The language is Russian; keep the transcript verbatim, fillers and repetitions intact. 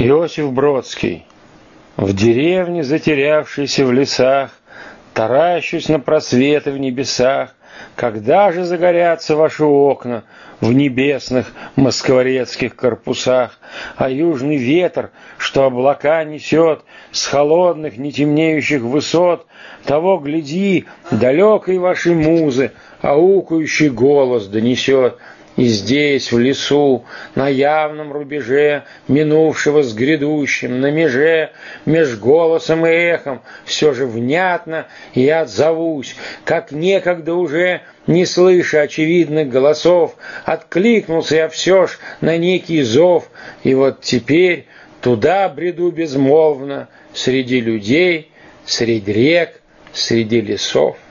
Иосиф Бродский. В деревне, затерявшейся в лесах, таращусь на просветы в небесах. Когда же загорятся ваши окна в небесных москворецких корпусах? А южный ветер, что облака несет с холодных, нетемнеющих высот, того, гляди, далекой вашей музы аукающий голос донесет. И здесь, в лесу, на явном рубеже минувшего с грядущим, на меже, меж голосом и эхом, все же внятно я отзовусь, как некогда уже, не слыша очевидных голосов, откликнулся я все ж на некий зов, и вот теперь туда бреду безмолвно, среди людей, среди рек, среди лесов.